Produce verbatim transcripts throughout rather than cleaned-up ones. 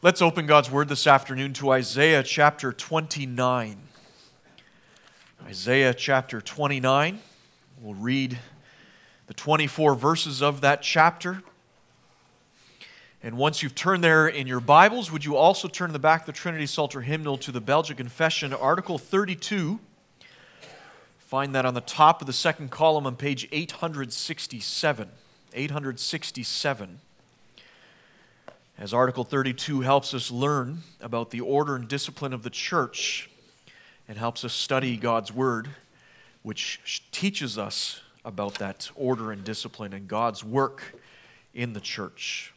Let's open God's Word this afternoon to Isaiah chapter twenty-nine. Isaiah chapter twenty-nine. We'll read the twenty-four verses of that chapter. And once you've turned there in your Bibles, would you also turn in the back of the Trinity Psalter hymnal to the Belgian Confession, Article thirty-two. Find that on the top of the second column on page eight hundred sixty-seven. eight hundred sixty-seven. As Article thirty-two helps us learn about the order and discipline of the church and helps us study God's Word, which teaches us about that order and discipline and God's work in the church.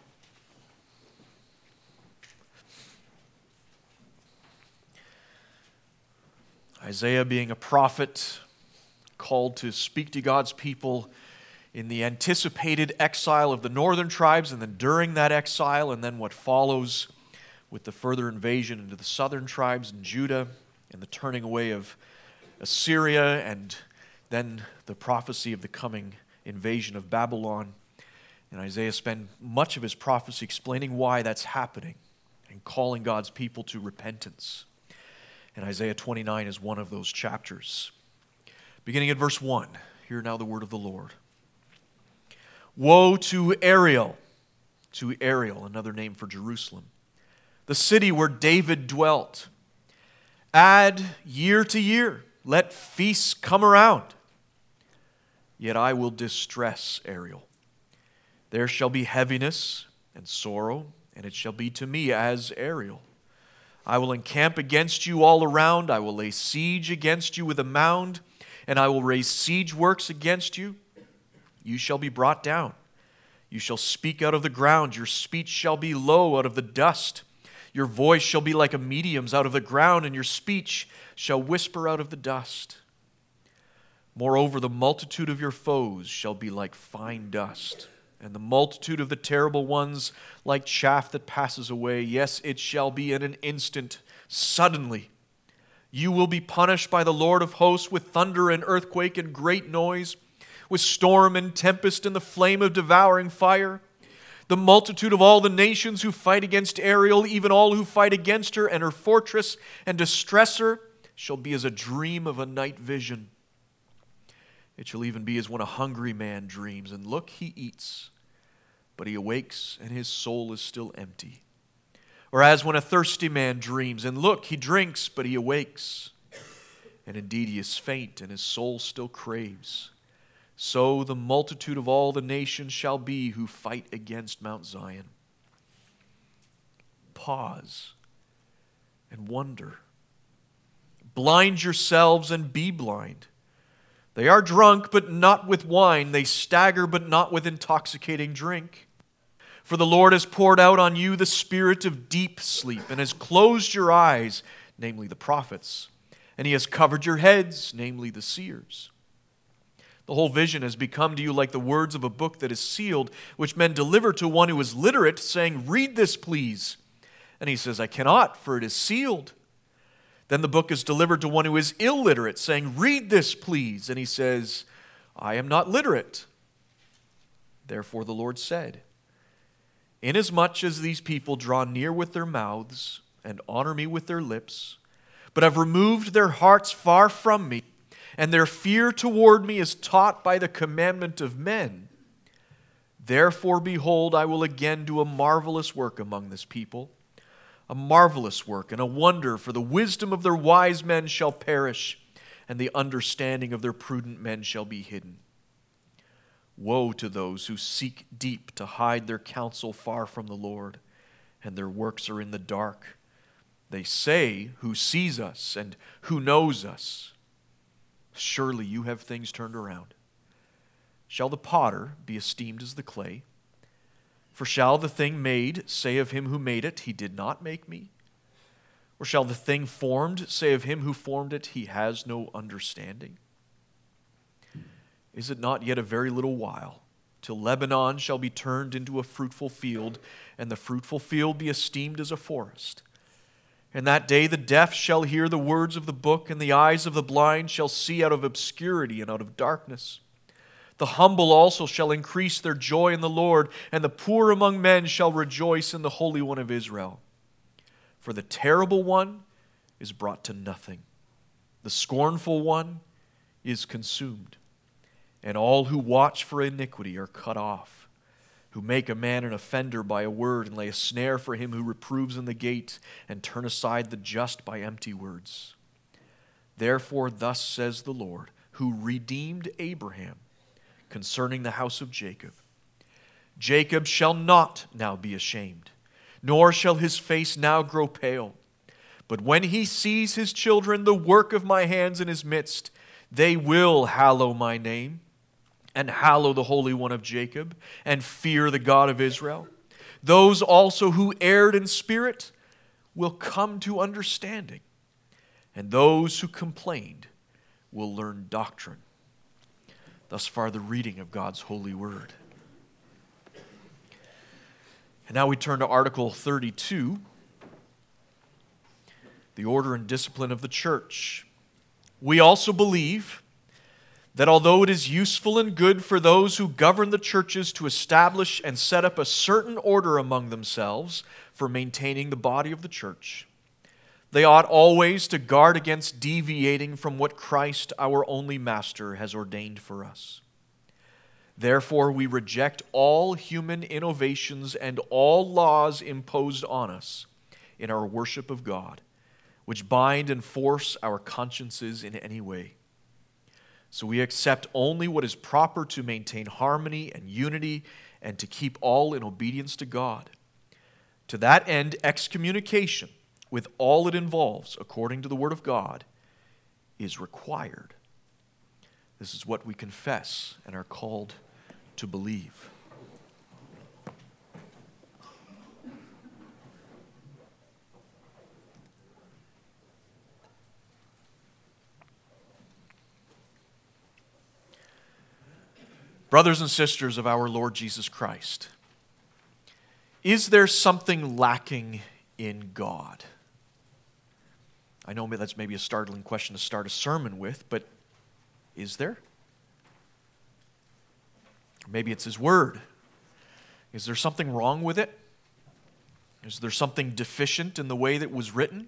Isaiah, being a prophet, called to speak to God's people in the anticipated exile of the northern tribes, and then during that exile, and then what follows with the further invasion into the southern tribes in Judah, and the turning away of Assyria, and then the prophecy of the coming invasion of Babylon. And Isaiah spent much of his prophecy explaining why that's happening and calling God's people to repentance. And Isaiah twenty-nine is one of those chapters. Beginning at verse one, hear now the word of the Lord. Woe to Ariel, to Ariel, another name for Jerusalem, the city where David dwelt. Add year to year, let feasts come around. Yet I will distress Ariel. There shall be heaviness and sorrow, and it shall be to me as Ariel. I will encamp against you all around. I will lay siege against you with a mound, and I will raise siege works against you. You shall be brought down. You shall speak out of the ground. Your speech shall be low out of the dust. Your voice shall be like a medium's out of the ground, and your speech shall whisper out of the dust. Moreover, the multitude of your foes shall be like fine dust, and the multitude of the terrible ones like chaff that passes away. Yes, it shall be in an instant, suddenly. You will be punished by the Lord of hosts with thunder and earthquake and great noise, with storm and tempest and the flame of devouring fire. The multitude of all the nations who fight against Ariel, even all who fight against her and her fortress and distress her, shall be as a dream of a night vision. It shall even be as when a hungry man dreams, and look, he eats, but he awakes and his soul is still empty. Or as when a thirsty man dreams, and look, he drinks, but he awakes, and indeed he is faint and his soul still craves. So the multitude of all the nations shall be who fight against Mount Zion. Pause and wonder. Blind yourselves and be blind. They are drunk, but not with wine. They stagger, but not with intoxicating drink. For the Lord has poured out on you the spirit of deep sleep and has closed your eyes, namely the prophets, and he has covered your heads, namely the seers. The whole vision has become to you like the words of a book that is sealed, which men deliver to one who is literate, saying, "Read this, please." And he says, "I cannot, for it is sealed." Then the book is delivered to one who is illiterate, saying, "Read this, please." And he says, "I am not literate." Therefore the Lord said, "Inasmuch as these people draw near with their mouths and honor me with their lips, but have removed their hearts far from me, and their fear toward me is taught by the commandment of men. Therefore, behold, I will again do a marvelous work among this people, a marvelous work and a wonder, for the wisdom of their wise men shall perish, and the understanding of their prudent men shall be hidden. Woe to those who seek deep to hide their counsel far from the Lord, and their works are in the dark. They say, 'Who sees us, and who knows us?' Surely you have things turned around. Shall the potter be esteemed as the clay? For shall the thing made say of him who made it, 'He did not make me'? Or shall the thing formed say of him who formed it, 'He has no understanding'? Is it not yet a very little while, till Lebanon shall be turned into a fruitful field, and the fruitful field be esteemed as a forest? And that day the deaf shall hear the words of the book, and the eyes of the blind shall see out of obscurity and out of darkness. The humble also shall increase their joy in the Lord, and the poor among men shall rejoice in the Holy One of Israel. For the terrible one is brought to nothing. The scornful one is consumed. And all who watch for iniquity are cut off, who make a man an offender by a word and lay a snare for him who reproves in the gate and turn aside the just by empty words. Therefore thus says the Lord, who redeemed Abraham concerning the house of Jacob. Jacob shall not now be ashamed, nor shall his face now grow pale. But when he sees his children, the work of my hands in his midst, they will hallow my name, and hallow the Holy One of Jacob, and fear the God of Israel. Those also who erred in spirit will come to understanding, and those who complained will learn doctrine. Thus far the reading of God's holy word. And now we turn to Article thirty-two, the order and discipline of the church. We also believe that although it is useful and good for those who govern the churches to establish and set up a certain order among themselves for maintaining the body of the church, they ought always to guard against deviating from what Christ, our only Master, has ordained for us. Therefore, we reject all human innovations and all laws imposed on us in our worship of God, which bind and force our consciences in any way. So we accept only what is proper to maintain harmony and unity and to keep all in obedience to God. To that end, excommunication, with all it involves, according to the Word of God, is required. This is what we confess and are called to believe. Brothers and sisters of our Lord Jesus Christ, is there something lacking in God? I know that's maybe a startling question to start a sermon with, but is there? Maybe it's His Word. Is there something wrong with it? Is there something deficient in the way that it was written?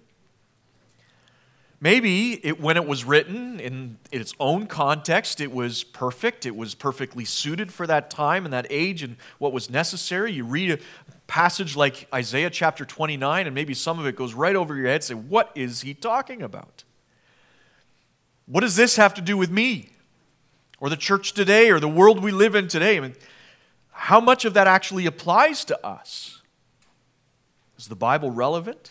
Maybe it, when it was written in its own context, it was perfect. It was perfectly suited for that time and that age and what was necessary. You read a passage like Isaiah chapter twenty-nine, and maybe some of it goes right over your head. Say, what is he talking about? What does this have to do with me? Or the church today, or the world we live in today? I mean, how much of that actually applies to us? Is the Bible relevant?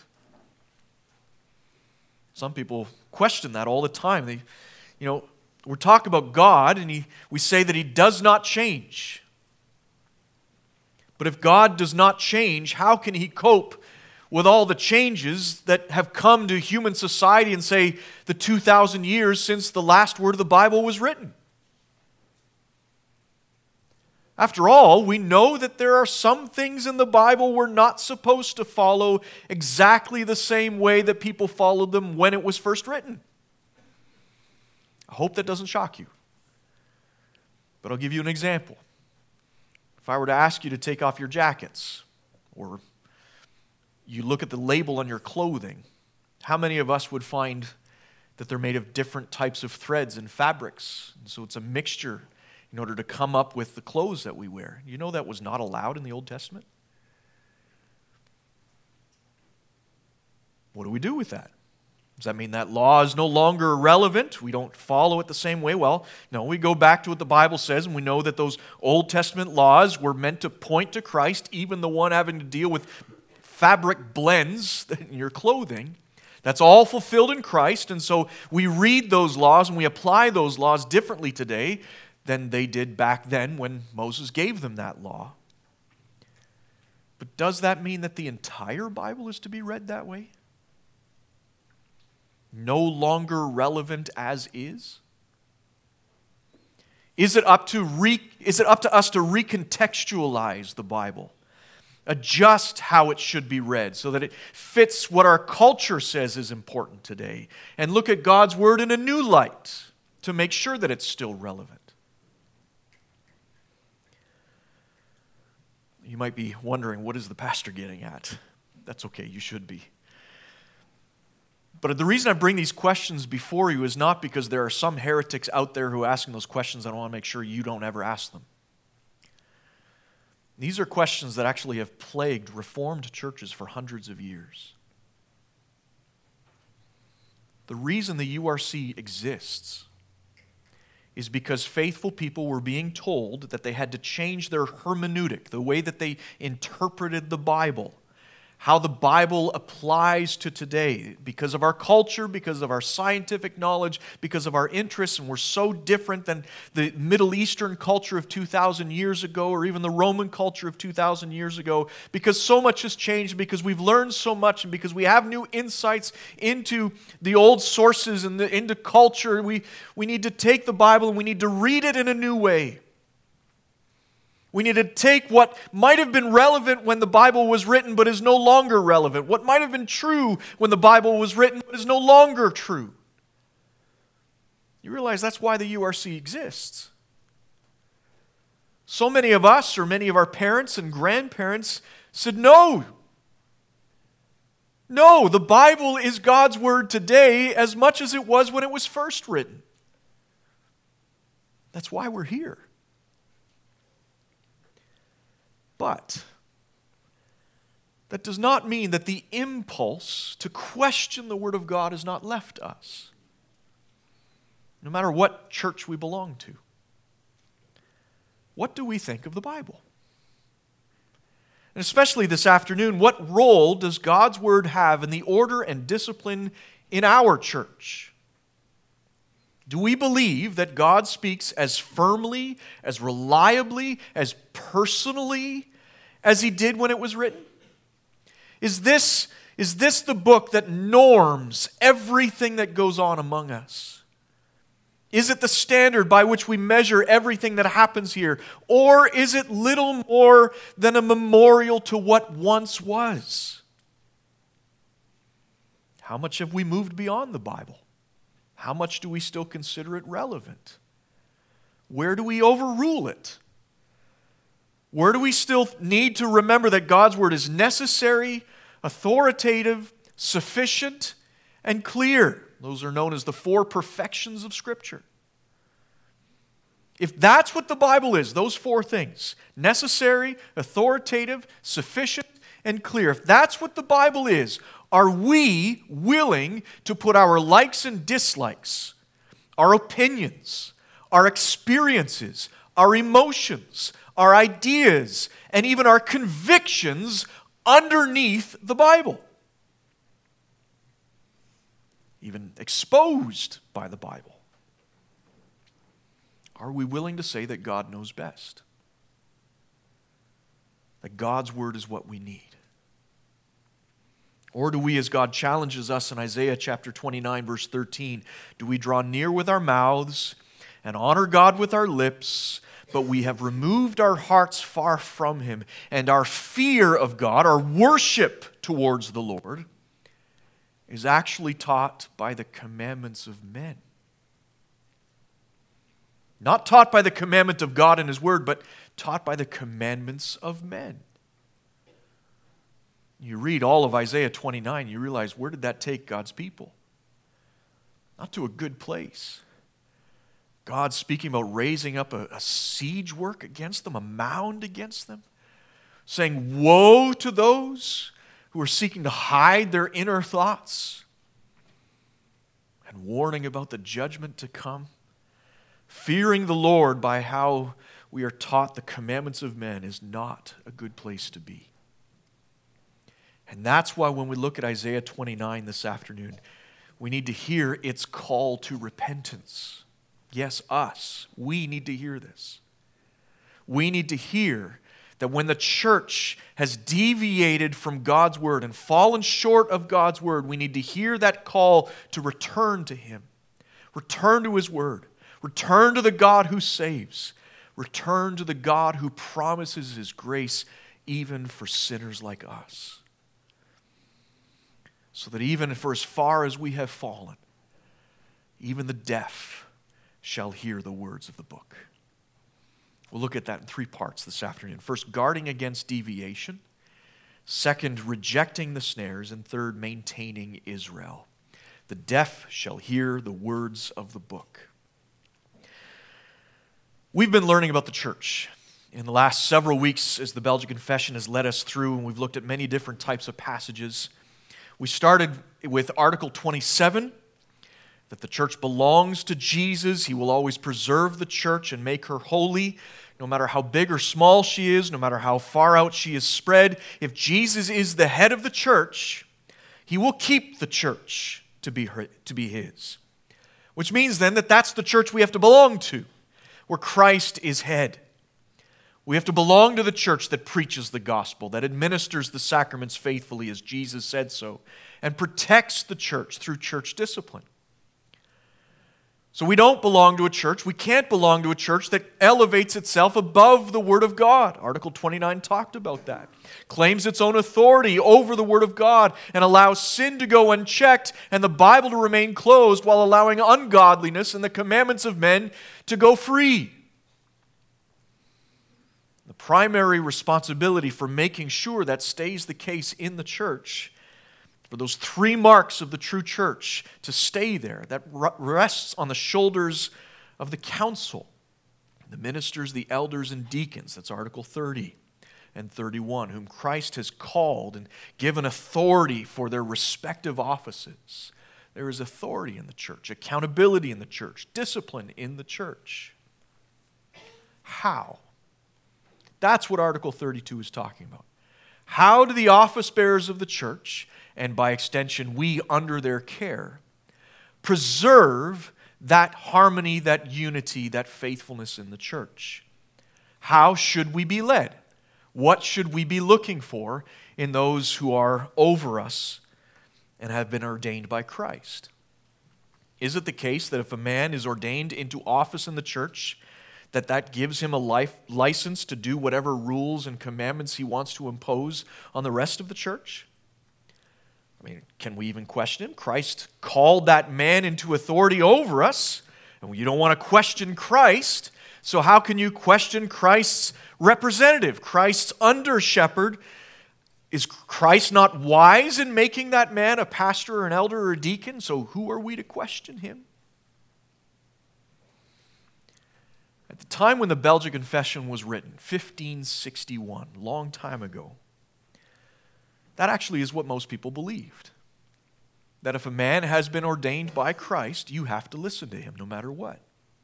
Some people question that all the time. They, you know, we're talking about God, and he, we say that He does not change. But if God does not change, how can He cope with all the changes that have come to human society in, say, the two thousand years since the last word of the Bible was written? After all, we know that there are some things in the Bible we're not supposed to follow exactly the same way that people followed them when it was first written. I hope that doesn't shock you. But I'll give you an example. If I were to ask you to take off your jackets, or you look at the label on your clothing, how many of us would find that they're made of different types of threads and fabrics? And so it's a mixture in order to come up with the clothes that we wear. You know that was not allowed in the Old Testament? What do we do with that? Does that mean that law is no longer relevant? We don't follow it the same way? Well, no, we go back to what the Bible says, and we know that those Old Testament laws were meant to point to Christ, even the one having to deal with fabric blends in your clothing. That's all fulfilled in Christ, and so we read those laws and we apply those laws differently today than they did back then when Moses gave them that law. But does that mean that the entire Bible is to be read that way? No longer relevant as is? Is it up to re, is it up to us to recontextualize the Bible? Adjust how it should be read so that it fits what our culture says is important today, and look at God's Word in a new light to make sure that it's still relevant. You might be wondering, what is the pastor getting at? That's okay, you should be. But the reason I bring these questions before you is not because there are some heretics out there who are asking those questions and I want to make sure you don't ever ask them. These are questions that actually have plagued Reformed churches for hundreds of years. The reason the U R C exists is because faithful people were being told that they had to change their hermeneutic, the way that they interpreted the Bible, how the Bible applies to today, because of our culture, because of our scientific knowledge, because of our interests, and we're so different than the Middle Eastern culture of two thousand years ago, or even the Roman culture of two thousand years ago, because so much has changed, because we've learned so much, and because we have new insights into the old sources and the, into culture. We, we need to take the Bible and we need to read it in a new way. We need to take what might have been relevant when the Bible was written but is no longer relevant. What might have been true when the Bible was written but is no longer true. You realize that's why the U R C exists. So many of us, or many of our parents and grandparents, said, no. No, the Bible is God's Word today as much as it was when it was first written. That's why we're here. But that does not mean that the impulse to question the Word of God has not left us, no matter what church we belong to. What do we think of the Bible? And especially this afternoon, what role does God's Word have in the order and discipline in our church? Do we believe that God speaks as firmly, as reliably, as personally as He did when it was written? Is this, is this the book that norms everything that goes on among us? Is it the standard by which we measure everything that happens here? Or is it little more than a memorial to what once was? How much have we moved beyond the Bible? How much do we still consider it relevant? Where do we overrule it? Where do we still need to remember that God's Word is necessary, authoritative, sufficient, and clear? Those are known as the four perfections of Scripture. If that's what the Bible is, those four things, necessary, authoritative, sufficient, and clear, if that's what the Bible is, are we willing to put our likes and dislikes, our opinions, our experiences, our emotions, our ideas, and even our convictions underneath the Bible? Even exposed by the Bible. Are we willing to say that God knows best? That God's Word is what we need? Or do we, as God challenges us in Isaiah chapter twenty-nine, verse thirteen, do we draw near with our mouths and honor God with our lips, but we have removed our hearts far from Him, and our fear of God, our worship towards the Lord, is actually taught by the commandments of men? Not taught by the commandment of God and His Word, but taught by the commandments of men. You read all of Isaiah twenty-nine, you realize, where did that take God's people? Not to a good place. God speaking about raising up a, a siege work against them, a mound against them, saying, woe to those who are seeking to hide their inner thoughts, and warning about the judgment to come. Fearing the Lord by how we are taught the commandments of men is not a good place to be. And that's why when we look at Isaiah twenty-nine this afternoon, we need to hear its call to repentance. Yes, us. We need to hear this. We need to hear that when the church has deviated from God's Word and fallen short of God's Word, we need to hear that call to return to Him. Return to His Word. Return to the God who saves. Return to the God who promises His grace even for sinners like us. So that even for as far as we have fallen, even the deaf shall hear the words of the book. We'll look at that in three parts this afternoon. First, guarding against deviation. Second, rejecting the snares. And third, maintaining Israel. The deaf shall hear the words of the book. We've been learning about the church in the last several weeks as the Belgian Confession has led us through, and we've looked at many different types of passages. We started with Article twenty-seven, that the church belongs to Jesus. He will always preserve the church and make her holy, no matter how big or small she is, no matter how far out she is spread. If Jesus is the head of the church, He will keep the church to be, her, to be His. Which means then that that's the church we have to belong to, where Christ is head. We have to belong to the church that preaches the gospel, that administers the sacraments faithfully as Jesus said so, and protects the church through church discipline. So we don't belong to a church, we can't belong to a church that elevates itself above the Word of God. Article twenty-nine talked about that. Claims its own authority over the Word of God and allows sin to go unchecked and the Bible to remain closed while allowing ungodliness and the commandments of men to go free. The primary responsibility for making sure that stays the case in the church, for those three marks of the true church to stay there, that rests on the shoulders of the council, the ministers, the elders, and deacons. That's Article thirty and thirty-one, whom Christ has called and given authority for their respective offices. There is authority in the church, accountability in the church, discipline in the church. How? That's what Article thirty-two is talking about. How do the office bearers of the church, and by extension we under their care, preserve that harmony, that unity, that faithfulness in the church? How should we be led? What should we be looking for in those who are over us and have been ordained by Christ? Is it the case that if a man is ordained into office in the church, that that gives him a life license to do whatever rules and commandments he wants to impose on the rest of the church? I mean, can we even question him? Christ called that man into authority over us, and you don't want to question Christ, so how can you question Christ's representative, Christ's under-shepherd? Is Christ not wise in making that man a pastor or an elder or a deacon? So who are we to question him? At the time when the Belgian Confession was written, fifteen sixty-one, a long time ago, that actually is what most people believed. That if a man has been ordained by Christ, you have to listen to him no matter what.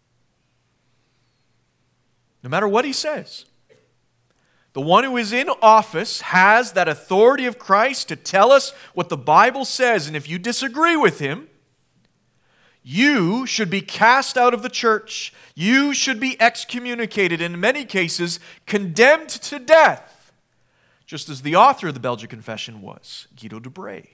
No matter what he says. The one who is in office has that authority of Christ to tell us what the Bible says, and if you disagree with him, you should be cast out of the church. You should be excommunicated, in many cases condemned to death, just as the author of the Belgian Confession was, Guido de Brès.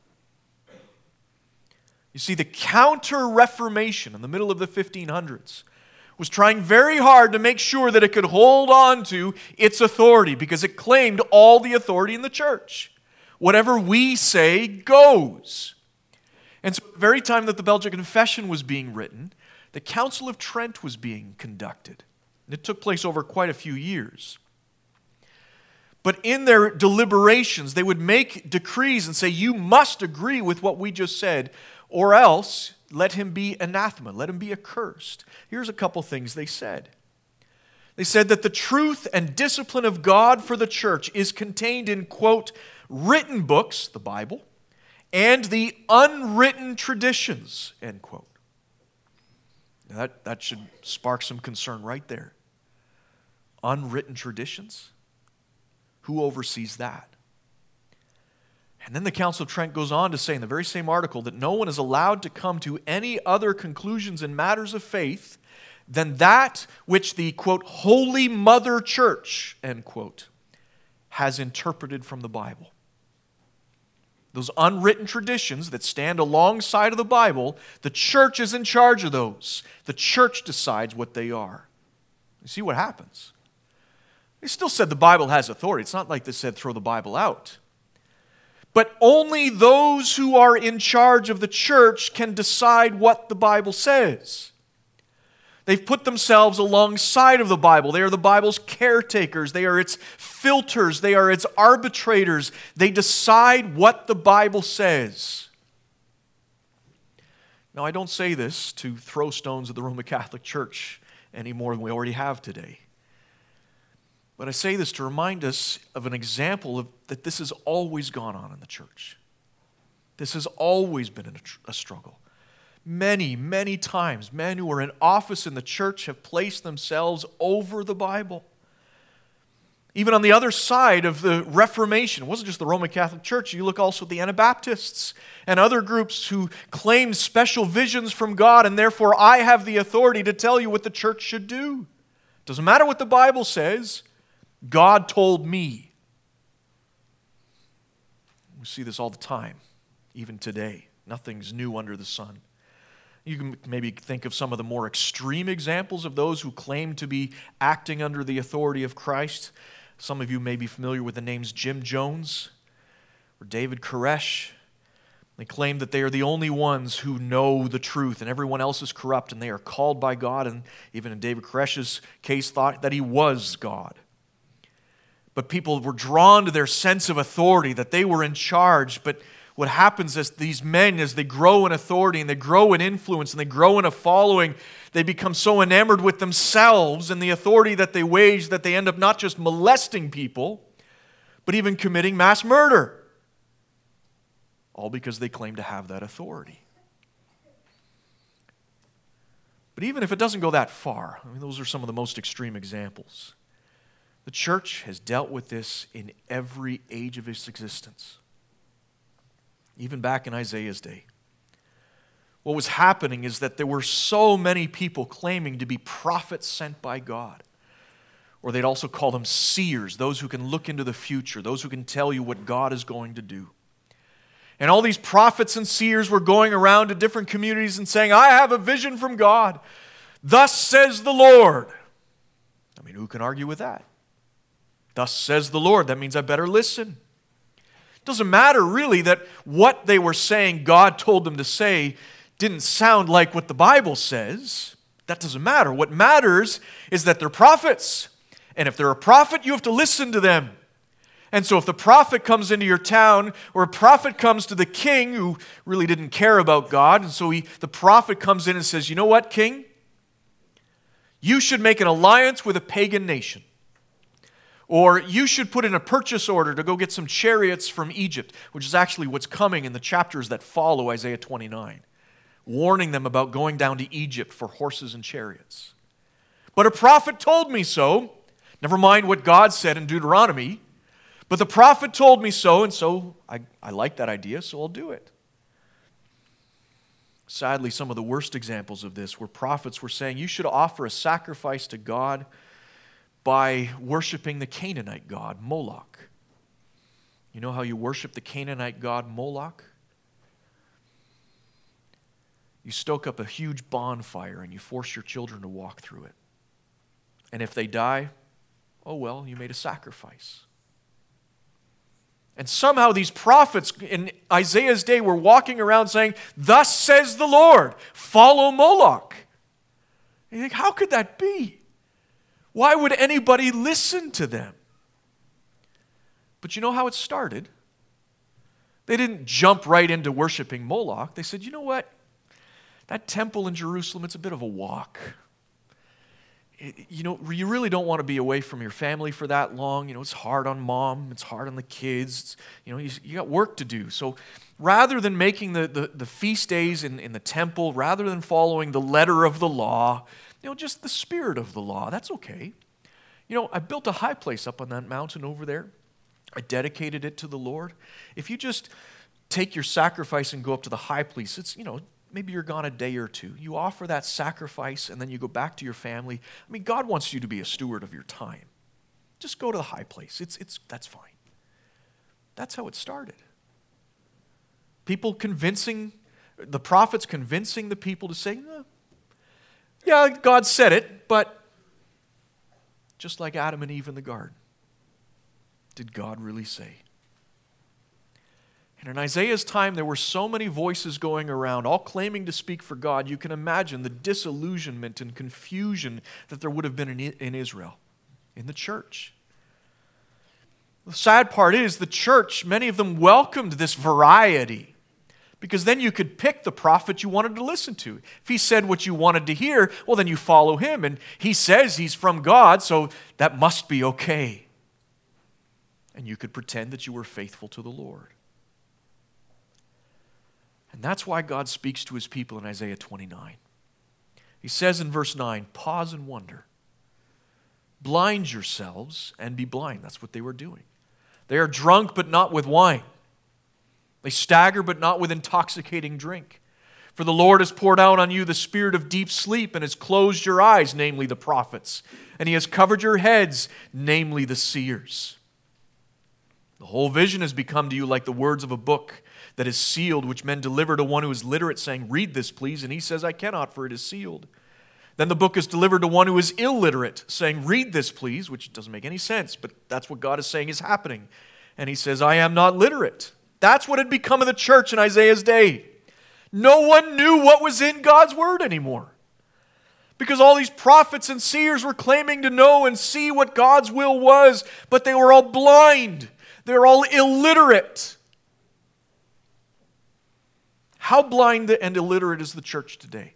You see, the Counter-Reformation in the middle of the fifteen hundreds was trying very hard to make sure that it could hold on to its authority because it claimed all the authority in the church. Whatever we say goes. And so at the very time that the Belgian Confession was being written, the Council of Trent was being conducted. And it took place over quite a few years. But in their deliberations, they would make decrees and say, you must agree with what we just said, or else let him be anathema, let him be accursed. Here's a couple things they said. They said that the truth and discipline of God for the church is contained in, quote, written books, the Bible, and the unwritten traditions, end quote. Now that, that should spark some concern right there. Unwritten traditions? Who oversees that? And then the Council of Trent goes on to say in the very same article that no one is allowed to come to any other conclusions in matters of faith than that which the, quote, Holy Mother Church, end quote, has interpreted from the Bible. Those unwritten traditions that stand alongside of the Bible, the church is in charge of those. The church decides what they are. You see what happens? They still said the Bible has authority. It's not like they said throw the Bible out. But only those who are in charge of the church can decide what the Bible says. They've put themselves alongside of the Bible. They are the Bible's caretakers. They are its filters. They are its arbitrators. They decide what the Bible says. Now, I don't say this to throw stones at the Roman Catholic Church any more than we already have today. But I say this to remind us of an example of that this has always gone on in the church. This has always been a, a struggle. Many, many times, men who are in office in the church have placed themselves over the Bible. Even on the other side of the Reformation, it wasn't just the Roman Catholic Church. You look also at the Anabaptists and other groups who claimed special visions from God, and therefore I have the authority to tell you what the church should do. Doesn't matter what the Bible says, God told me. We see this all the time, even today. Nothing's new under the sun. You can maybe think of some of the more extreme examples of those who claim to be acting under the authority of Christ. Some of you may be familiar with the names Jim Jones or David Koresh. They claim that they are the only ones who know the truth and everyone else is corrupt and they are called by God, and even in David Koresh's case thought that he was God. But people were drawn to their sense of authority, that they were in charge. But what happens is these men, as they grow in authority and they grow in influence and they grow in a following, they become so enamored with themselves and the authority that they wage that they end up not just molesting people, but even committing mass murder. All because they claim to have that authority. But even if it doesn't go that far, I mean, those are some of the most extreme examples. The church has dealt with this in every age of its existence. Even back in Isaiah's day. What was happening is that there were so many people claiming to be prophets sent by God. Or they'd also call them seers, those who can look into the future, those who can tell you what God is going to do. And all these prophets and seers were going around to different communities and saying, I have a vision from God. Thus says the Lord. I mean, who can argue with that? Thus says the Lord. That means I better listen. It doesn't matter really that what they were saying God told them to say didn't sound like what the Bible says. That doesn't matter. What matters is that they're prophets. And if they're a prophet, you have to listen to them. And so if the prophet comes into your town, or a prophet comes to the king who really didn't care about God, and so he, the prophet comes in and says, you know what, king? You should make an alliance with a pagan nation. Or you should put in a purchase order to go get some chariots from Egypt, which is actually what's coming in the chapters that follow Isaiah twenty-nine, warning them about going down to Egypt for horses and chariots. But a prophet told me so. Never mind what God said in Deuteronomy. But the prophet told me so, and so I, I like that idea, so I'll do it. Sadly, some of the worst examples of this were prophets were saying, you should offer a sacrifice to God by worshiping the Canaanite god, Moloch. You know how you worship the Canaanite god, Moloch? You stoke up a huge bonfire and you force your children to walk through it. And if they die, oh well, you made a sacrifice. And somehow these prophets in Isaiah's day were walking around saying, thus says the Lord, follow Moloch. And you think, how could that be? Why would anybody listen to them? But you know how it started? They didn't jump right into worshiping Moloch. They said, you know what? That temple in Jerusalem, it's a bit of a walk. You know, you really don't want to be away from your family for that long. You know, it's hard on mom. It's hard on the kids. It's, you know, you, you got work to do. So rather than making the, the, the feast days in, in the temple, rather than following the letter of the law, you know, just the spirit of the law, that's okay. You know, I built a high place up on that mountain over there. I dedicated it to the Lord. If you just take your sacrifice and go up to the high place, it's, you know, maybe you're gone a day or two. You offer that sacrifice and then you go back to your family. I mean, God wants you to be a steward of your time. Just go to the high place. It's, it's, that's fine. That's how it started. People convincing, the prophets convincing the people to say, no, yeah, God said it, but just like Adam and Eve in the garden, did God really say? And in Isaiah's time, there were so many voices going around, all claiming to speak for God. You can imagine the disillusionment and confusion that there would have been in, in Israel, in the church. The sad part is the church, many of them welcomed this variety. Because then you could pick the prophet you wanted to listen to. If he said what you wanted to hear, well, then you follow him. And he says he's from God, so that must be okay. And you could pretend that you were faithful to the Lord. And that's why God speaks to his people in Isaiah twenty-nine. He says in verse nine, pause and wonder. Blind yourselves and be blind. That's what they were doing. They are drunk, but not with wine. They stagger, but not with intoxicating drink. For the Lord has poured out on you the spirit of deep sleep and has closed your eyes, namely the prophets. And he has covered your heads, namely the seers. The whole vision has become to you like the words of a book that is sealed, which men deliver to one who is literate, saying, read this, please. And he says, I cannot, for it is sealed. Then the book is delivered to one who is illiterate, saying, read this, please, which doesn't make any sense, but that's what God is saying is happening. And he says, I am not literate. That's what had become of the church in Isaiah's day. No one knew what was in God's word anymore. Because all these prophets and seers were claiming to know and see what God's will was, but they were all blind. They were all illiterate. How blind and illiterate is the church today?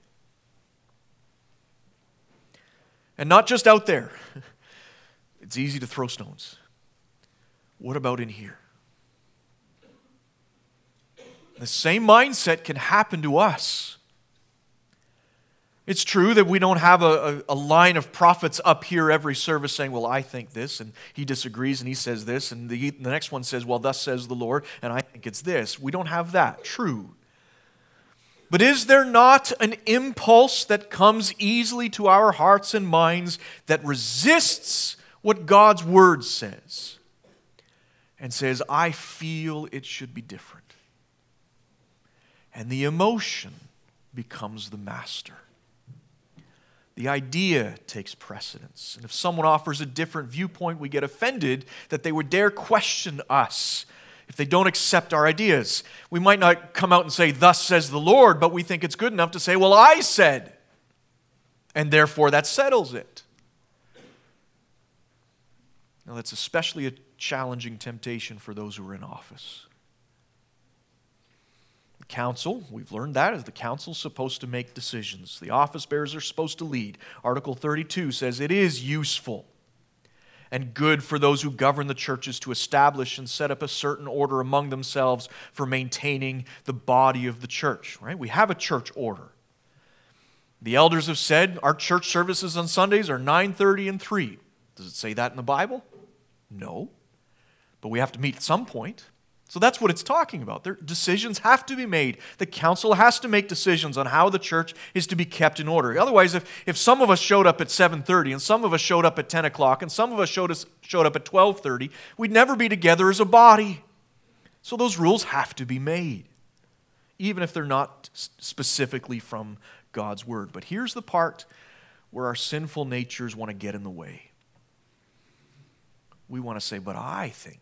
And not just out there. It's easy to throw stones. What about in here? The same mindset can happen to us. It's true that we don't have a, a, a line of prophets up here every service saying, well, I think this, and he disagrees and he says this, and the, the next one says, well, thus says the Lord, and I think it's this. We don't have that. True. But is there not an impulse that comes easily to our hearts and minds that resists what God's word says and says, I feel it should be different? And the emotion becomes the master. The idea takes precedence. And if someone offers a different viewpoint, we get offended that they would dare question us if they don't accept our ideas. We might not come out and say, thus says the Lord, but we think it's good enough to say, well, I said. And therefore that settles it. Now that's especially a challenging temptation for those who are in office. The council, we've learned that, is the council supposed to make decisions. The office bearers are supposed to lead. Article thirty-two says it is useful and good for those who govern the churches to establish and set up a certain order among themselves for maintaining the body of the church. Right? We have a church order. The elders have said our church services on Sundays are nine thirty and three. Does it say that in the Bible? No. But we have to meet at some point. So that's what it's talking about. There, decisions have to be made. The council has to make decisions on how the church is to be kept in order. Otherwise, if, if some of us showed up at seven thirty and some of us showed up at ten o'clock and some of us showed, us, showed up at twelve thirty, we'd never be together as a body. So those rules have to be made, even if they're not specifically from God's word. But here's the part where our sinful natures want to get in the way. We want to say, but I think.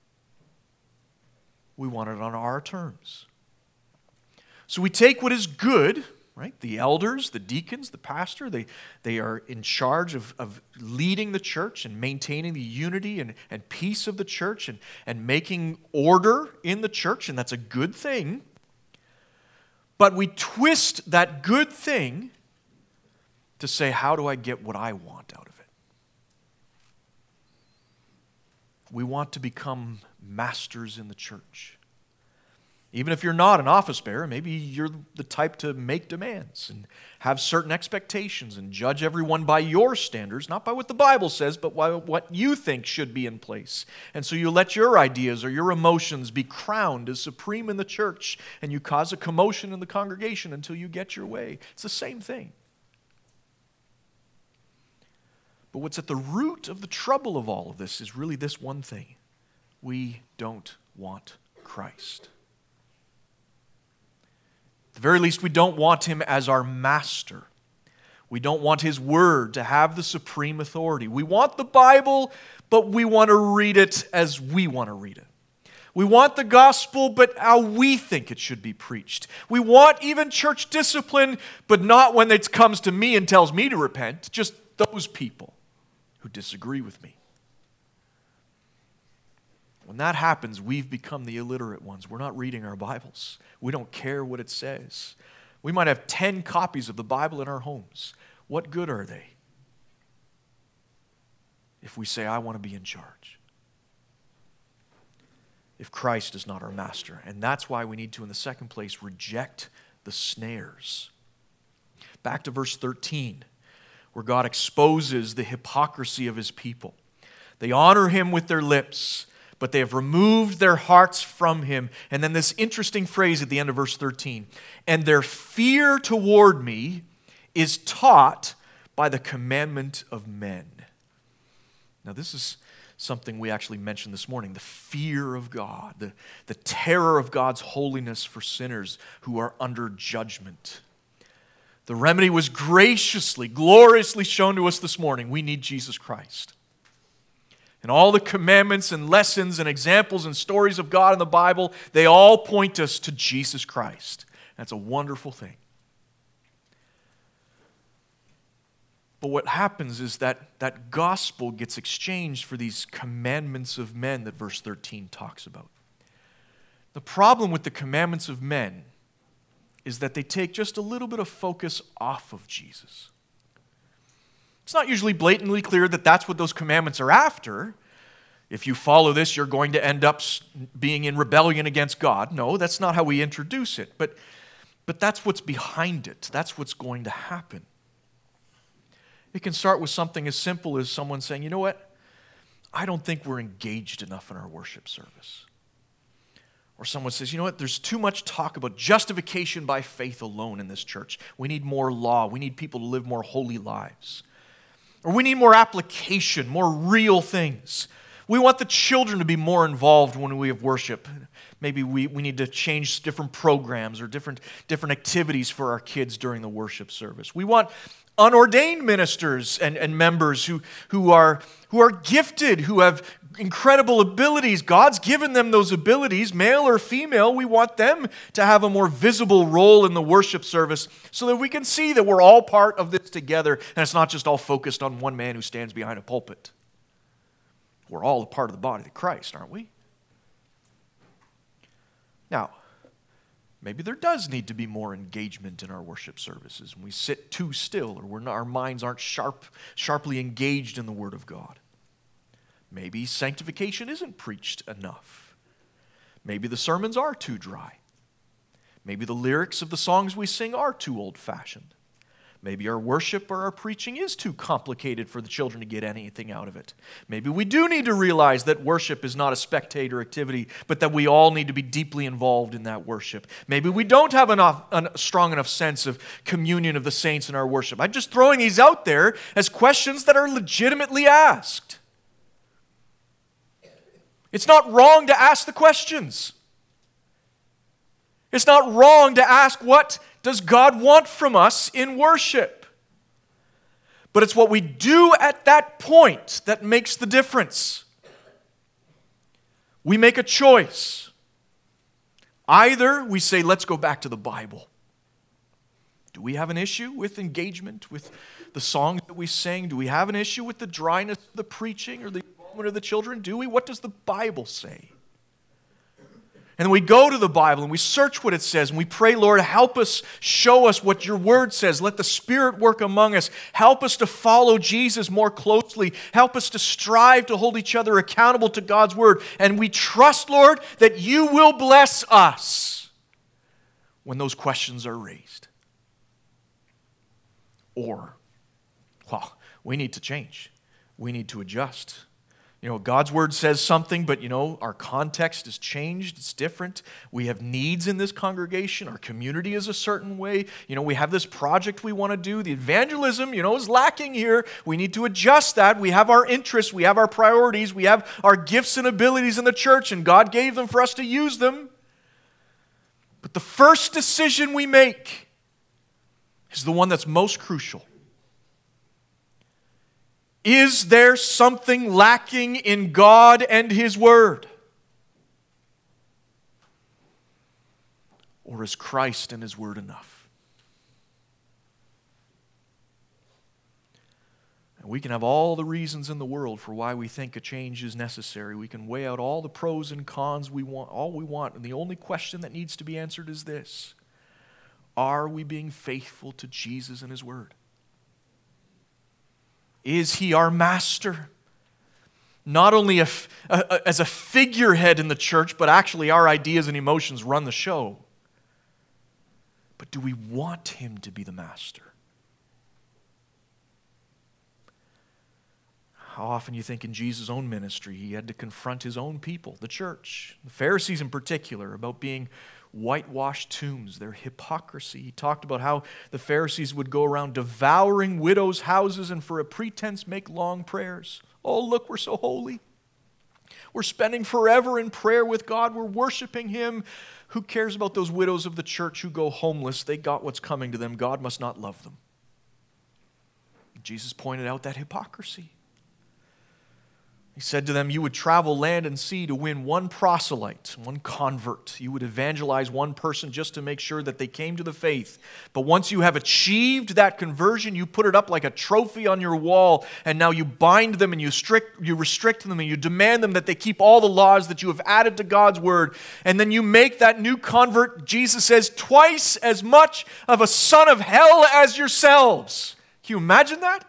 We want it on our terms. So we take what is good, right? The elders, the deacons, the pastor, they, they are in charge of, of leading the church and maintaining the unity and, and peace of the church and, and making order in the church, and that's a good thing. But we twist that good thing to say, how do I get what I want out of it? We want to become masters in the church. Even if you're not an office bearer, maybe you're the type to make demands and have certain expectations and judge everyone by your standards, not by what the Bible says, but by what you think should be in place. And so you let your ideas or your emotions be crowned as supreme in the church, and you cause a commotion in the congregation until you get your way. It's the same thing. But what's at the root of the trouble of all of this is really this one thing. We don't want Christ. At the very least, we don't want him as our master. We don't want his word to have the supreme authority. We want the Bible, but we want to read it as we want to read it. We want the gospel, but how we think it should be preached. We want even church discipline, but not when it comes to me and tells me to repent, just those people who disagree with me. When that happens, we've become the illiterate ones. We're not reading our Bibles. We don't care what it says. We might have ten copies of the Bible in our homes. What good are they if we say, I want to be in charge? If Christ is not our master. And that's why we need to, in the second place, reject the snares. Back to verse thirteen, where God exposes the hypocrisy of his people. They honor him with their lips, but they have removed their hearts from him. And then this interesting phrase at the end of verse thirteen, and their fear toward me is taught by the commandment of men. Now this is something we actually mentioned this morning, the fear of God, the, the terror of God's holiness for sinners who are under judgment. The remedy was graciously, gloriously shown to us this morning. We need Jesus Christ. And all the commandments and lessons and examples and stories of God in the Bible, they all point us to Jesus Christ. That's a wonderful thing. But what happens is that that gospel gets exchanged for these commandments of men that verse thirteen talks about. The problem with the commandments of men is that they take just a little bit of focus off of Jesus. It's not usually blatantly clear that that's what those commandments are after. If you follow this, you're going to end up being in rebellion against God. No, that's not how we introduce it. But, but that's what's behind it. That's what's going to happen. It can start with something as simple as someone saying, you know what? I don't think we're engaged enough in our worship service. Or someone says, you know what? There's too much talk about justification by faith alone in this church. We need more law. We need people to live more holy lives. Or we need more application, more real things. We want the children to be more involved when we have worship. Maybe we, we need to change different programs or different, different activities for our kids during the worship service. We want unordained ministers and, and members who, who, are, who are gifted, who have incredible abilities. God's given them those abilities, male or female. We want them to have a more visible role in the worship service so that we can see that we're all part of this together and it's not just all focused on one man who stands behind a pulpit. We're all a part of the body of Christ, aren't we? Now, maybe there does need to be more engagement in our worship services. When we sit too still or we're not, our minds aren't sharp, sharply engaged in the Word of God. Maybe sanctification isn't preached enough. Maybe the sermons are too dry. Maybe the lyrics of the songs we sing are too old-fashioned. Maybe our worship or our preaching is too complicated for the children to get anything out of it. Maybe we do need to realize that worship is not a spectator activity, but that we all need to be deeply involved in that worship. Maybe we don't have enough, a strong enough sense of communion of the saints in our worship. I'm just throwing these out there as questions that are legitimately asked. It's not wrong to ask the questions. It's not wrong to ask, what does God want from us in worship? But it's what we do at that point that makes the difference. We make a choice. Either we say, let's go back to the Bible. Do we have an issue with engagement with the songs that we sing? Do we have an issue with the dryness of the preaching or the involvement of the children? Do we? What does the Bible say? And then we go to the Bible and we search what it says and we pray, Lord, help us, show us what your word says. Let the Spirit work among us. Help us to follow Jesus more closely. Help us to strive to hold each other accountable to God's word. And we trust, Lord, that you will bless us when those questions are raised. Or, well, we need to change. We need to adjust. You know, God's word says something, but, you know, our context has changed. It's different. We have needs in this congregation. Our community is a certain way. You know, we have this project we want to do. The evangelism, you know, is lacking here. We need to adjust that. We have our interests. We have our priorities. We have our gifts and abilities in the church, and God gave them for us to use them. But the first decision we make is the one that's most crucial. Is there something lacking in God and His Word? Or is Christ and His Word enough? And We can have all the reasons in the world for why we think a change is necessary. We can weigh out all the pros and cons we want, all we want. And the only question that needs to be answered is this: are we being faithful to Jesus and His Word? Is He our master? Not only a, a, as a figurehead in the church, but actually our ideas and emotions run the show. But do we want Him to be the master? How often you think in Jesus' own ministry, He had to confront His own people, the church, the Pharisees in particular, about being whitewashed tombs, their hypocrisy. He talked about how the Pharisees would go around devouring widows' houses and for a pretense make long prayers. Oh, look, we're so holy. We're spending forever in prayer with God. We're worshiping Him. Who cares about those widows of the church who go homeless? They got what's coming to them. God must not love them. Jesus pointed out that hypocrisy. He said to them, you would travel land and sea to win one proselyte, one convert. You would evangelize one person just to make sure that they came to the faith. But once you have achieved that conversion, you put it up like a trophy on your wall, and now you bind them and you strict, you restrict them and you demand them that they keep all the laws that you have added to God's Word. And then you make that new convert, Jesus says, twice as much of a son of hell as yourselves. Can you imagine that?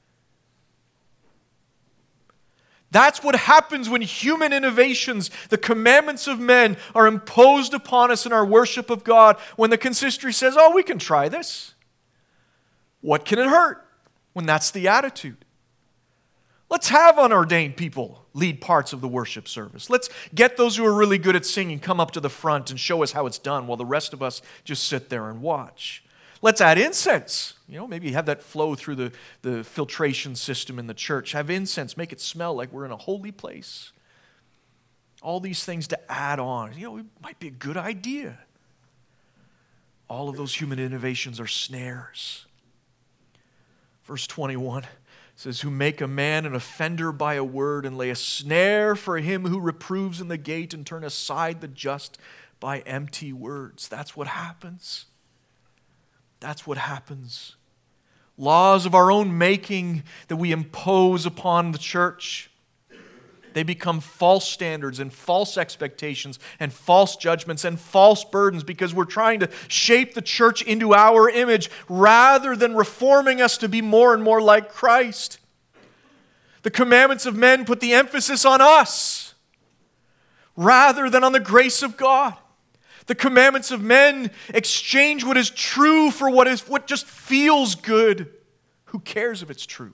That's what happens when human innovations, the commandments of men, are imposed upon us in our worship of God. When the consistory says, oh, we can try this. What can it hurt? When that's the attitude. Let's have unordained people lead parts of the worship service. Let's get those who are really good at singing come up to the front and show us how it's done while the rest of us just sit there and watch. Let's add incense. You know, maybe have that flow through the, the filtration system in the church. Have incense, make it smell like we're in a holy place. All these things to add on. You know, it might be a good idea. All of those human innovations are snares. Verse twenty-one says, who make a man an offender by a word and lay a snare for him who reproves in the gate and turn aside the just by empty words. That's what happens. That's what happens. Laws of our own making that we impose upon the church, they become false standards and false expectations and false judgments and false burdens because we're trying to shape the church into our image rather than reforming us to be more and more like Christ. The commandments of men put the emphasis on us rather than on the grace of God. The commandments of men exchange what is true for what is what just feels good. Who cares if it's true?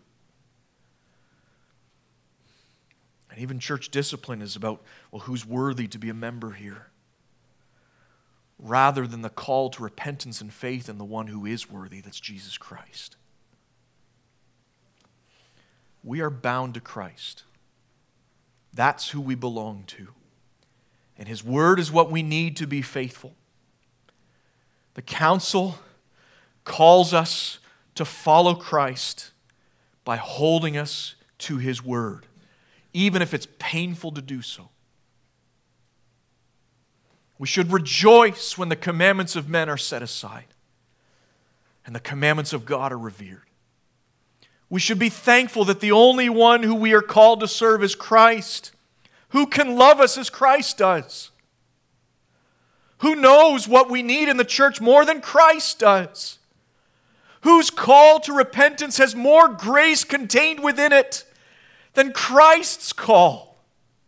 And even church discipline is about, well, who's worthy to be a member here? Rather than the call to repentance and faith in the one who is worthy, that's Jesus Christ. We are bound to Christ. That's who we belong to. And His Word is what we need to be faithful. The council calls us to follow Christ by holding us to His Word, even if it's painful to do so. We should rejoice when the commandments of men are set aside and the commandments of God are revered. We should be thankful that the only one who we are called to serve is Christ. Who can love us as Christ does? Who knows what we need in the church more than Christ does? Whose call to repentance has more grace contained within it than Christ's call?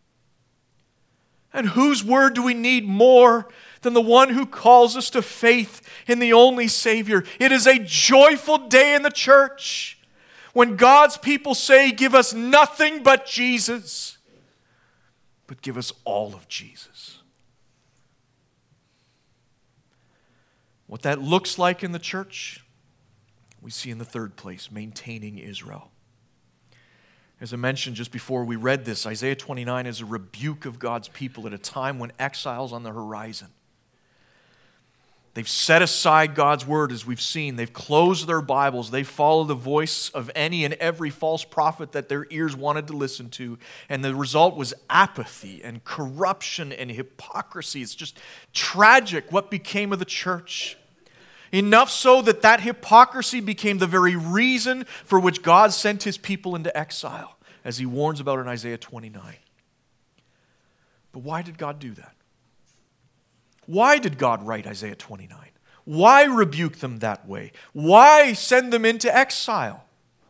And whose word do we need more than the one who calls us to faith in the only Savior? It is a joyful day in the church when God's people say, give us nothing but Jesus. But give us all of Jesus. What that looks like in the church, we see in the third place, maintaining Israel. As I mentioned just before we read this, Isaiah twenty-nine is a rebuke of God's people at a time when exile's on the horizon. They've set aside God's word, as we've seen. They've closed their Bibles. They follow the voice of any and every false prophet that their ears wanted to listen to. And the result was apathy and corruption and hypocrisy. It's just tragic what became of the church. Enough so that that hypocrisy became the very reason for which God sent his people into exile, as he warns about in Isaiah twenty-nine. But why did God do that? Why did God write Isaiah twenty-nine? Why rebuke them that way? Why send them into exile?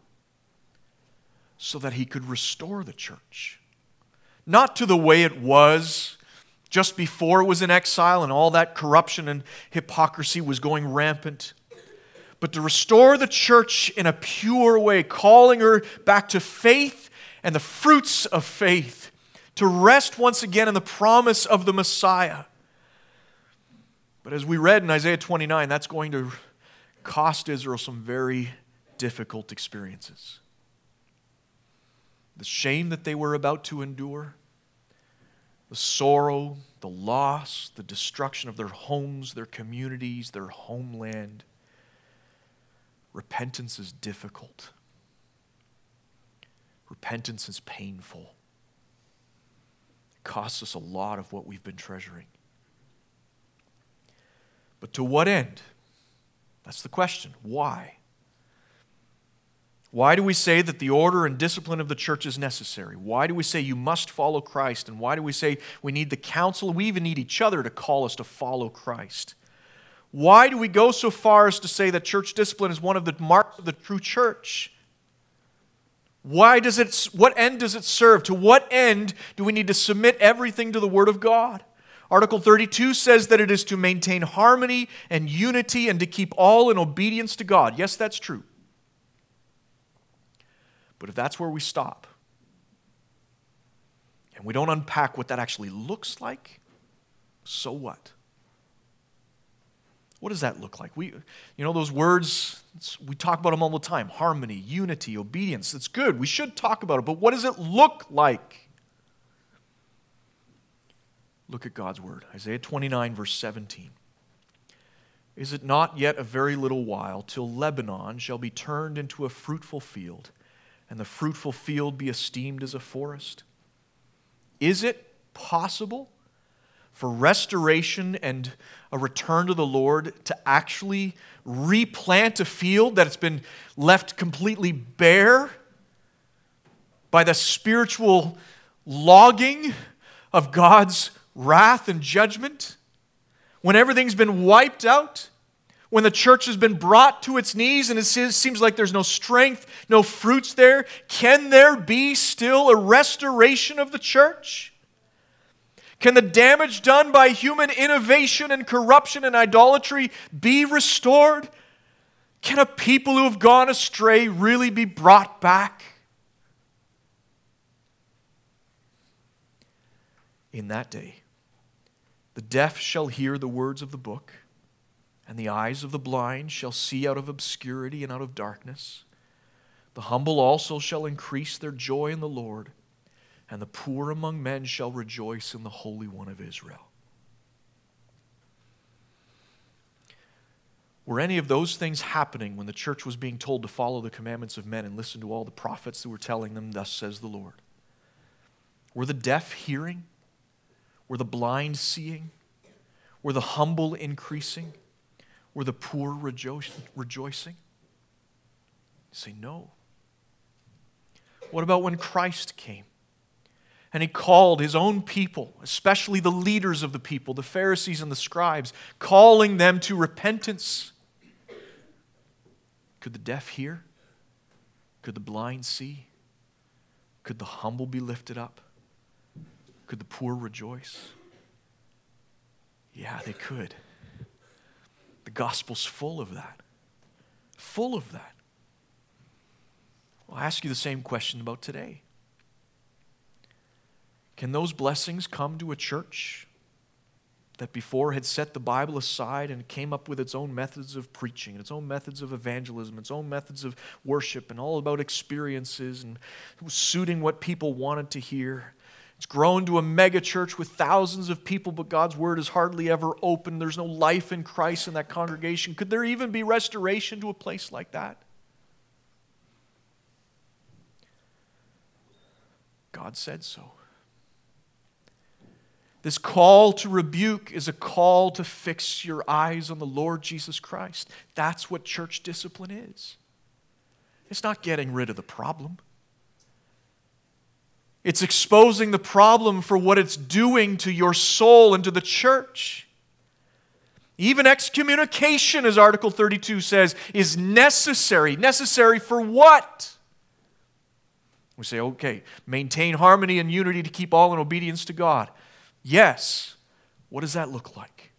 So that he could restore the church. Not to the way it was just before it was in exile and all that corruption and hypocrisy was going rampant, but to restore the church in a pure way, calling her back to faith and the fruits of faith, to rest once again in the promise of the Messiah. But as we read in Isaiah twenty-nine, that's going to cost Israel some very difficult experiences. The shame that they were about to endure, the sorrow, the loss, the destruction of their homes, their communities, their homeland. Repentance is difficult. Repentance is painful. It costs us a lot of what we've been treasuring. But to what end? That's the question. Why? Why do we say that the order and discipline of the church is necessary? Why do we say you must follow Christ? And why do we say we need the counsel? We even need each other to call us to follow Christ. Why do we go so far as to say that church discipline is one of the marks of the true church? Why does it, what end does it serve? To what end do we need to submit everything to the Word of God? Article thirty-two says that it is to maintain harmony and unity and to keep all in obedience to God. Yes, that's true. But if that's where we stop, and we don't unpack what that actually looks like, so what? What does that look like? We, you know, those words, we talk about them all the time. Harmony, unity, obedience. It's good. We should talk about it. But what does it look like? Look at God's word. Isaiah twenty-nine, verse seventeen. Is it not yet a very little while till Lebanon shall be turned into a fruitful field, and the fruitful field be esteemed as a forest? Is it possible for restoration and a return to the Lord to actually replant a field that has been left completely bare by the spiritual logging of God's wrath and judgment? When everything's been wiped out? When the church has been brought to its knees and it seems like there's no strength, no fruits there, can there be still a restoration of the church? Can the damage done by human innovation and corruption and idolatry be restored? Can a people who have gone astray really be brought back? In that day, the deaf shall hear the words of the book, and the eyes of the blind shall see out of obscurity and out of darkness. The humble also shall increase their joy in the Lord, and the poor among men shall rejoice in the Holy One of Israel. Were any of those things happening when the church was being told to follow the commandments of men and listen to all the prophets who were telling them, "Thus says the Lord"? Were the deaf hearing? Were the blind seeing? Were the humble increasing? Were the poor rejoicing? You say no. What about when Christ came and he called his own people, especially the leaders of the people, the Pharisees and the scribes, calling them to repentance? Could the deaf hear? Could the blind see? Could the humble be lifted up? Could the poor rejoice? Yeah, they could. The gospel's full of that. Full of that. I'll ask you the same question about today. Can those blessings come to a church that before had set the Bible aside and came up with its own methods of preaching, and its own methods of evangelism, its own methods of worship, and all about experiences and suiting what people wanted to hear? It's grown to a mega church with thousands of people, but God's word is hardly ever open. There's no life in Christ in that congregation. Could there even be restoration to a place like that? God said so. This call to rebuke is a call to fix your eyes on the Lord Jesus Christ. That's what church discipline is. It's not getting rid of the problem. It's exposing the problem for what it's doing to your soul and to the church. Even excommunication, as Article thirty-two says, is necessary. Necessary for what? We say, okay, maintain harmony and unity to keep all in obedience to God. Yes. What does that look like?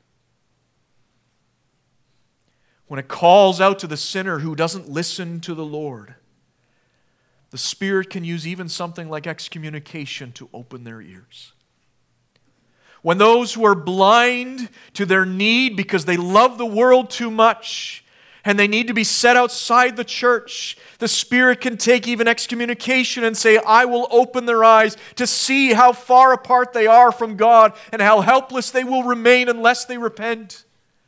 When it calls out to the sinner who doesn't listen to the Lord, the Spirit can use even something like excommunication to open their ears. When those who are blind to their need because they love the world too much and they need to be set outside the church, the Spirit can take even excommunication and say, I will open their eyes to see how far apart they are from God and how helpless they will remain unless they repent,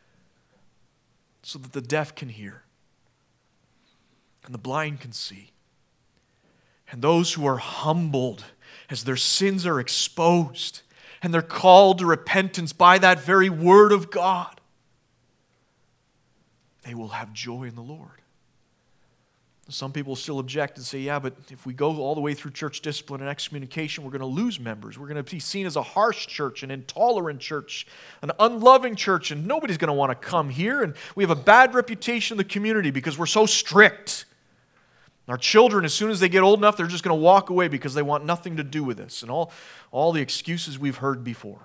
so that the deaf can hear and the blind can see. And those who are humbled as their sins are exposed and they're called to repentance by that very word of God, they will have joy in the Lord. Some people still object and say, yeah, but if we go all the way through church discipline and excommunication, we're going to lose members. We're going to be seen as a harsh church, an intolerant church, an unloving church, and nobody's going to want to come here. And we have a bad reputation in the community because we're so strict. Our children, as soon as they get old enough, they're just going to walk away because they want nothing to do with this. And all, all the excuses we've heard before.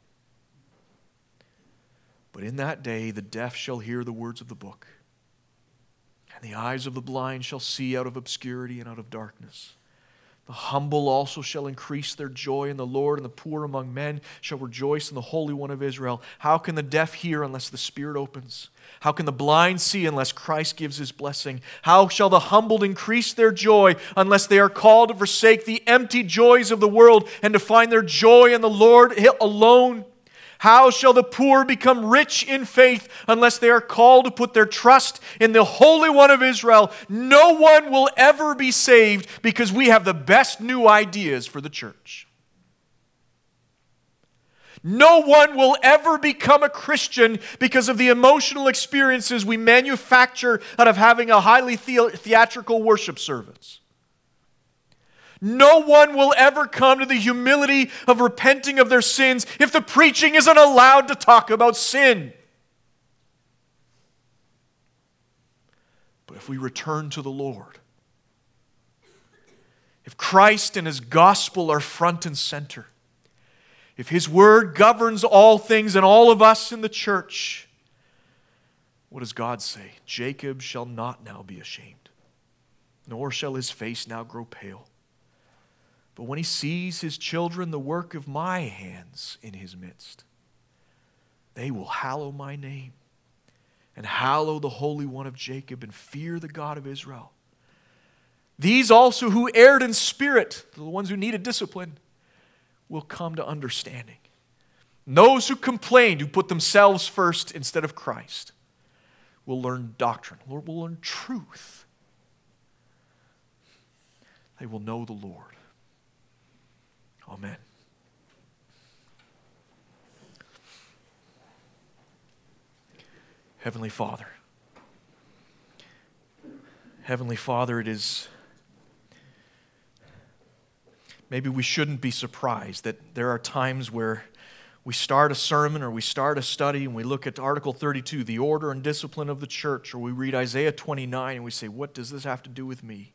But in that day, the deaf shall hear the words of the book, and the eyes of the blind shall see out of obscurity and out of darkness. The humble also shall increase their joy in the Lord, and the poor among men shall rejoice in the Holy One of Israel. How can the deaf hear unless the Spirit opens? How can the blind see unless Christ gives His blessing? How shall the humbled increase their joy unless they are called to forsake the empty joys of the world and to find their joy in the Lord alone? How shall the poor become rich in faith unless they are called to put their trust in the Holy One of Israel? No one will ever be saved because we have the best new ideas for the church. No one will ever become a Christian because of the emotional experiences we manufacture out of having a highly the- theatrical worship service. No one will ever come to the humility of repenting of their sins if the preaching isn't allowed to talk about sin. But if we return to the Lord, if Christ and His gospel are front and center, if His word governs all things and all of us in the church, what does God say? Jacob shall not now be ashamed, nor shall his face now grow pale. But when he sees his children, the work of my hands in his midst, they will hallow my name and hallow the Holy One of Jacob and fear the God of Israel. These also who erred in spirit, the ones who needed discipline, will come to understanding. And those who complained, who put themselves first instead of Christ, will learn doctrine. Lord, will learn truth. They will know the Lord. Amen. Heavenly Father, Heavenly Father, it is, maybe we shouldn't be surprised that there are times where we start a sermon or we start a study and we look at Article thirty-two, the order and discipline of the church, or we read Isaiah twenty-nine and we say, what does this have to do with me?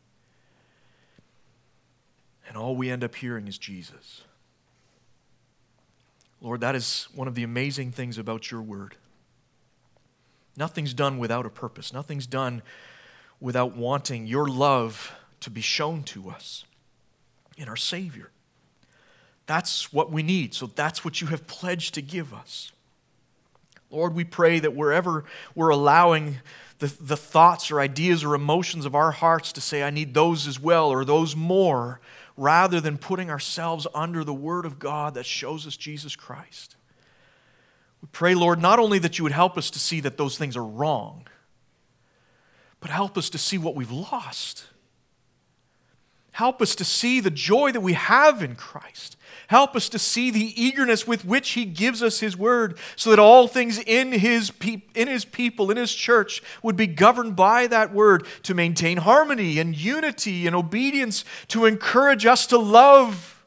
And all we end up hearing is Jesus. Lord, that is one of the amazing things about your word. Nothing's done without a purpose. Nothing's done without wanting your love to be shown to us in our Savior. That's what we need, so that's what you have pledged to give us. Lord, we pray that wherever we're allowing the, the thoughts or ideas or emotions of our hearts to say, I need those as well or those more, rather than putting ourselves under the Word of God that shows us Jesus Christ. We pray, Lord, not only that you would help us to see that those things are wrong, but help us to see what we've lost Help us to see the joy that we have in Christ. Help us to see the eagerness with which He gives us His word, so that all things in His, pe- in His people, in His church, would be governed by that word to maintain harmony and unity and obedience, to encourage us to love.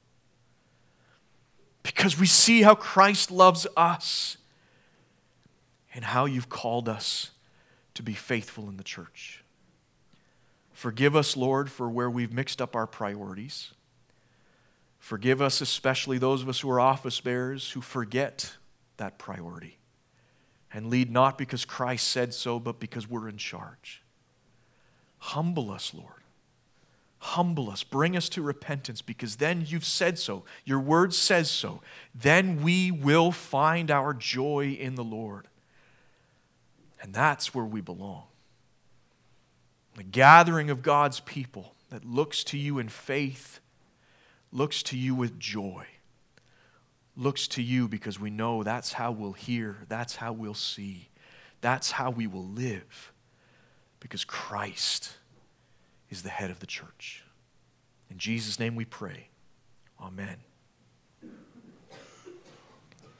Because we see how Christ loves us and how You've called us to be faithful in the church. Forgive us, Lord, for where we've mixed up our priorities. Forgive us, especially those of us who are office bearers, who forget that priority and lead not because Christ said so, but because we're in charge. Humble us, Lord. Humble us. Bring us to repentance, because then You've said so. Your word says so. Then we will find our joy in the Lord. And that's where we belong. The gathering of God's people that looks to You in faith, looks to You with joy, looks to You because we know that's how we'll hear, that's how we'll see, that's how we will live, because Christ is the head of the church. In Jesus' name we pray. Amen.